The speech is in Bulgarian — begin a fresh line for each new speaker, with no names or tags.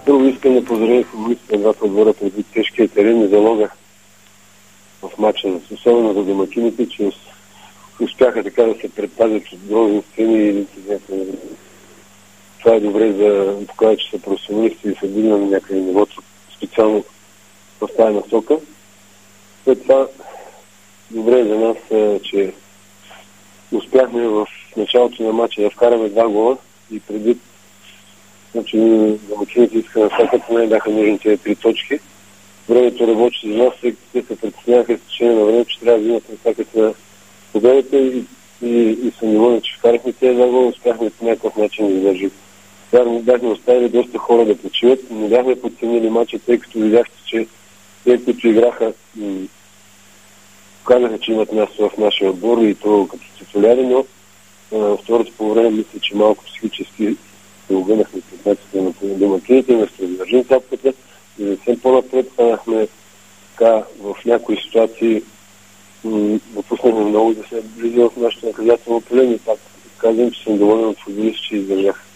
Първо искам да поздравя футболистите на двата отбора преди тежкия терен и залога в матча, особено за домакините, че успяха така да се предпазят от грозни сцени и инциденти. Това е добре за да покажа, че са професионалисти и са дигнали на някъде нивото, специално в тази насока. След това добре е за нас, че успяхме в началото на матча да вкараме 2 гола и преди домакините искаха на всяка поне бяха нужни тези 3 точки. Времето работи за нас, те се притесняха с течение на време, че трябва да взимат на всяка победата и съм доволен, че вкарахме тези 2 гола, успяхме по някакъв начин да издържим. Бяхме оставили доста хора да почиват, не бяхме подценили матча, тъй като видяхте, че те, които играха, показаха, че имат място в нашия отбор и то като титуляри, но второто по време мисля, че малко психически се огънахме предметите на домакините, да се държим топката и да съм по-напред станахме така в някои ситуации допуснахме много да се близи в нашето наказателно поле и пак казвам, че съм доволен от футболисти, че издържаха.